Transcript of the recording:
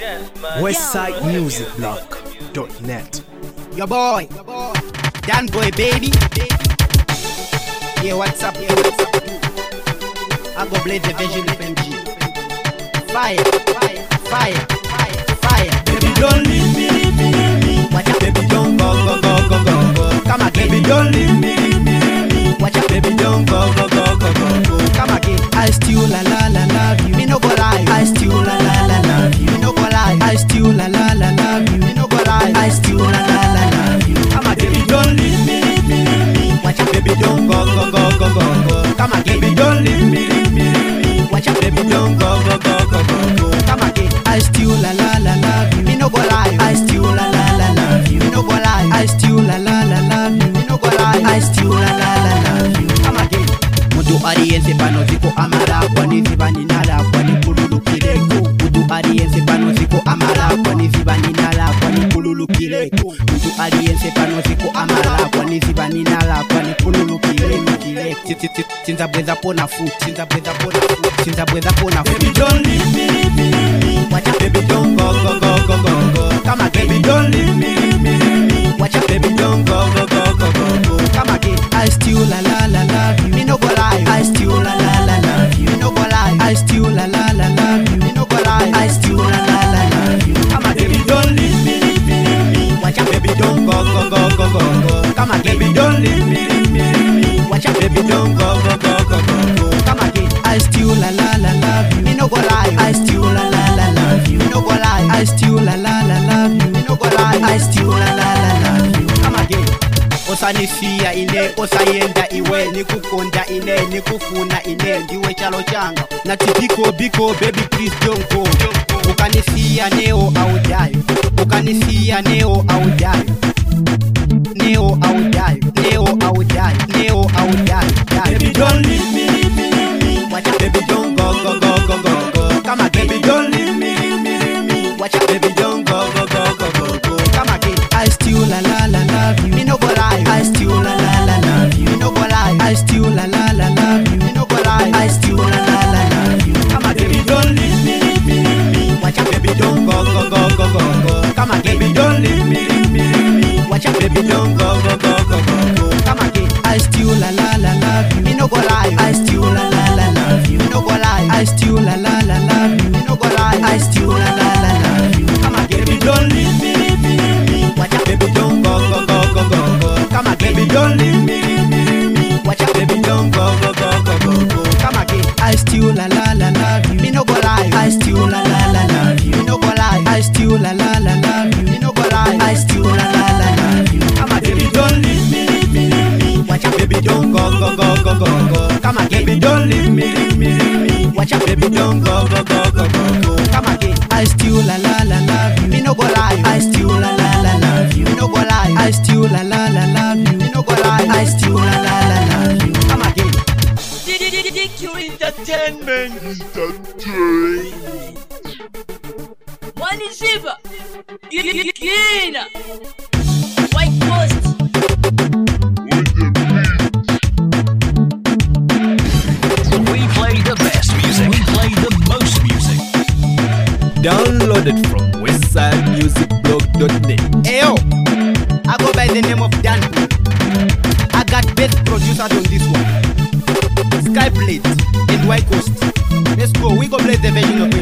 WestsideMusicBlog.net. Your boy, Dan Boy baby. Yeah, what's up? I go play the version of MG. Fire, fire, fire, fire, fire. Baby, don't leave me. Watch out, Baby, don't go. come again. Baby, don't leave me. Watch out, Baby, don't go. come again. I still la love you. Me no go lie. I still la love you. Me no go lie. I still la love you. Me no go lie. I still la love you. Come again. Baby, don't leave me. Watch out, Baby, don't go. come again. Baby, don't leave me. Watch out, Baby, don't go. come again. I still la love you. Me no go lie. I still la love you. Me no go lie. I still la love you. Me no go lie. I still la love you. Come again. Mutu ariyense pano ziko amara kwani zibani nala kwani kululu kileko. Mutu ariyense pano ziko amara kwani zibani nala kwani kululu kileko. Mutu ariyense pano ziko amara kwani zibani nala kwani kululu kileko. Sinza bweza pona foot. Baby, don't leave me. Watch out, Baby, don't go. come again. Baby, don't leave me. Watch out, Baby, don't go. come again. I still la love you. Me no go lie. I still la love you. Me no go lie. I still la love you. Me no go lie. I still la love you. Come again. Baby, don't leave me. Watch out, Baby, don't go. come again. Baby, don't leave me. Watch out, Baby, don't go. come again. I still la love you. Me no go lie. I still la love you. Me no go lie. I still la love you. Me no go lie. I still la love you. Come again. Osanifia ine, osayenda iwe, nikukonda ine, nikufuna ine, ndiwe chalo changa. Nati biko, baby please don't go. Ukanifia neo au dayo, ukanifia neo au dayo. Neo au dayo. Baby, don't leave me. Watch out, Baby, don't go. come again. Baby, don't leave me. Watch out, Baby, don't go. come again. I still la love you. Me no go lie. I still la love you. Me no go lie. I still la love you. Me no go lie. I still la love you. Come again. Baby, don't leave me. Watch out, Baby, don't go. come again. Baby, don't leave me. Watch out, Baby, don't go. come again. I still la love you. Me no go lie. I still la love you. Me no go lie. I still la love you. Me no go lie. I still la love you. Come again. Baby, don't leave me. Watch out, Baby, don't go. come again. Baby, don't leave me. Watch out, Baby, don't go. come again. I still la love you. Me no go lie. I still la love you. Me no go lie. I still la love you. Me no go lie. I still la love you. Come again. Baby, don't leave me. Watch out, Baby, don't go. come again. Baby, don't leave me. Watch out, Baby, don't go. come again. I still la love you. Me no go lie. I still la love you. Me no go lie. I still la love you. Me no go lie. I still la love you. Come again. DQ Entertainment. Money Shiva. Gina. White Coast. We play the best music. We play the most music. Downloaded from WestsideMusicBlog.net. Ayo, I go by the name of Dan. I got best producers on this one. Skyplate and White Coast. Let's go, we go play the version of